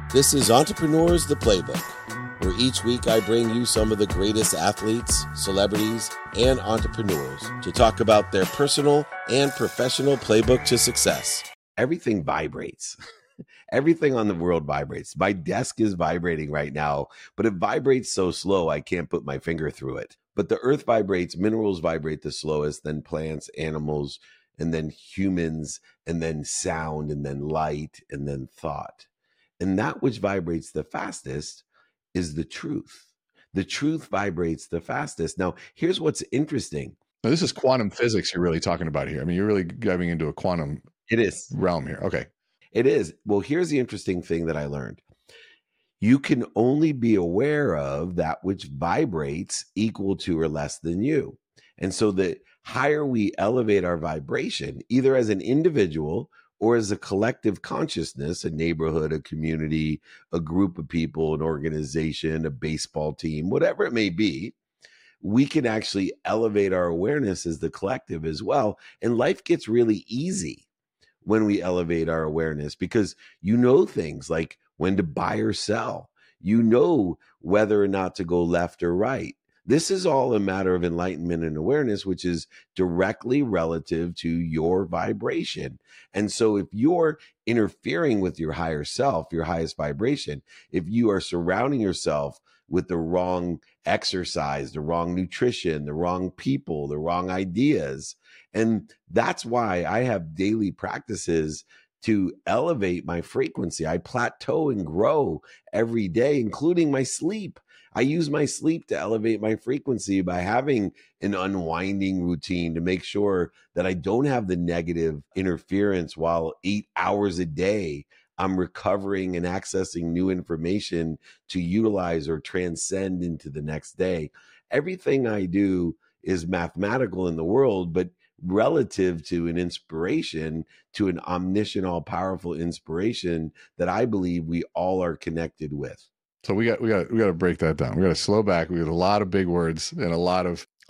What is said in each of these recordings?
This is Entrepreneurs the Playbook, where each week I bring you some of the greatest athletes, celebrities, and entrepreneurs to talk about their personal and professional playbook to success. Everything vibrates. Everything on the world vibrates. My desk is vibrating right now, but it vibrates so slow I can't put my finger through it. But the earth vibrates, minerals vibrate the slowest, then plants, animals, and then humans, and then sound, and then light, and then thought. And that which vibrates the fastest is the truth. The truth vibrates the fastest. Now, here's what's interesting. Now, this is quantum physics you're really talking about here. I mean, you're really diving into a quantum realm here. Okay. It is. Well, here's the interesting thing that I learned. You can only be aware of that which vibrates equal to or less than you. And so the higher we elevate our vibration, either as an individual or as a collective consciousness, a neighborhood, a community, a group of people, an organization, a baseball team, whatever it may be, we can actually elevate our awareness as the collective as well. And life gets really easy when we elevate our awareness, because you know things like when to buy or sell. You know whether or not to go left or right. This is all a matter of enlightenment and awareness, which is directly relative to your vibration. And so if you're interfering with your higher self, your highest vibration, if you are surrounding yourself with the wrong exercise, the wrong nutrition, the wrong people, the wrong ideas, and that's why I have daily practices to elevate my frequency. I plateau and grow every day, including my sleep. I use my sleep to elevate my frequency by having an unwinding routine to make sure that I don't have the negative interference while 8 hours a day I'm recovering and accessing new information to utilize or transcend into the next day. Everything I do is mathematical in the world, but relative to an inspiration, to an omniscient, all-powerful inspiration that I believe we all are connected with. So we got to break that down. We got to slow back. We got a lot of big words and a lot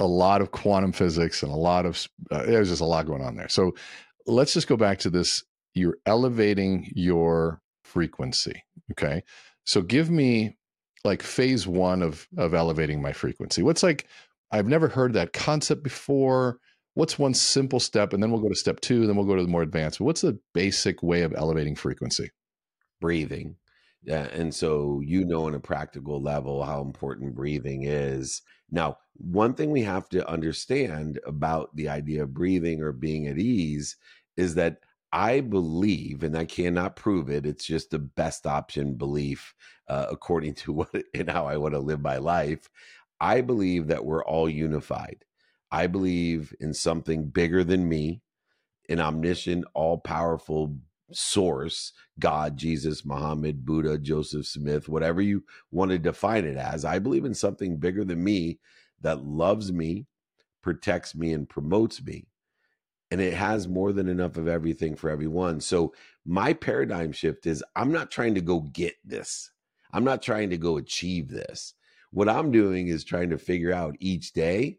of quantum physics and a lot of there's just a lot going on there. So let's just go back to this. You're elevating your frequency. Okay. So give me like phase one of elevating my frequency. What's like, I've never heard that concept before. What's one simple step? And then we'll go to step two, then we'll go to the more advanced. But what's the basic way of elevating frequency? Breathing. Yeah. And so, on a practical level, how important breathing is. Now, one thing we have to understand about the idea of breathing or being at ease is that I believe, and I cannot prove it, it's just the best option belief, according to what and how I want to live my life. I believe that we're all unified. I believe in something bigger than me, an omniscient, all-powerful source, God, Jesus, Muhammad, Buddha, Joseph Smith, whatever you want to define it as. I believe in something bigger than me that loves me, protects me, and promotes me. And it has more than enough of everything for everyone. So my paradigm shift is I'm not trying to go get this. I'm not trying to go achieve this. What I'm doing is trying to figure out each day,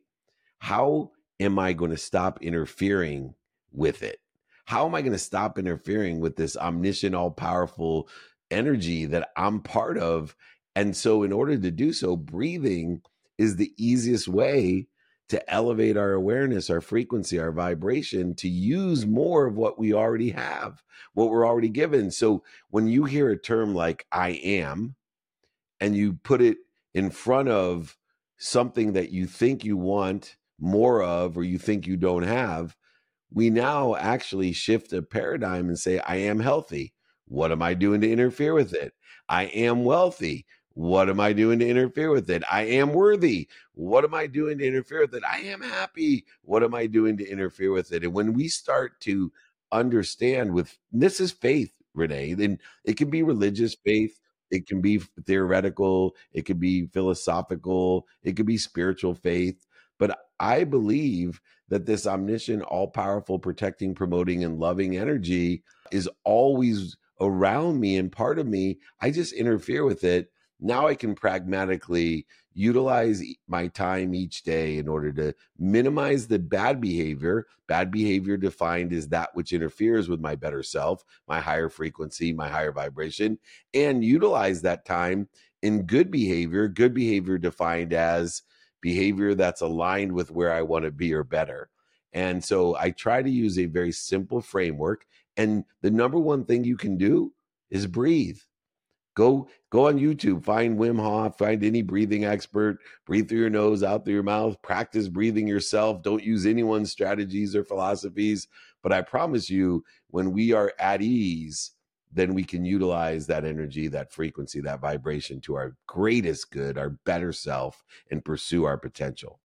how am I going to stop interfering with it? How am I going to stop interfering with this omniscient, all-powerful energy that I'm part of? And so in order to do so, breathing is the easiest way to elevate our awareness, our frequency, our vibration, to use more of what we already have, what we're already given. So when you hear a term like I am, and you put it in front of something that you think you want more of, or you think you don't have, we now actually shift a paradigm and say, I am healthy. What am I doing to interfere with it? I am wealthy. What am I doing to interfere with it? I am worthy. What am I doing to interfere with it? I am happy. What am I doing to interfere with it? And when we start to understand this is faith, Renee, then it can be religious faith. It can be theoretical. It could be philosophical. It could be spiritual faith. But I believe that this omniscient, all-powerful, protecting, promoting, and loving energy is always around me and part of me. I just interfere with it Now I can pragmatically utilize my time each day in order to minimize the bad behavior. Bad behavior defined as that which interferes with my better self, my higher frequency, my higher vibration, and utilize that time in good behavior defined as behavior that's aligned with where I want to be or better. And so I try to use a very simple framework. And the number one thing you can do is breathe. Go on YouTube, find Wim Hof, find any breathing expert, breathe through your nose, out through your mouth, practice breathing yourself. Don't use anyone's strategies or philosophies. But I promise you, when we are at ease, then we can utilize that energy, that frequency, that vibration to our greatest good, our better self, and pursue our potential.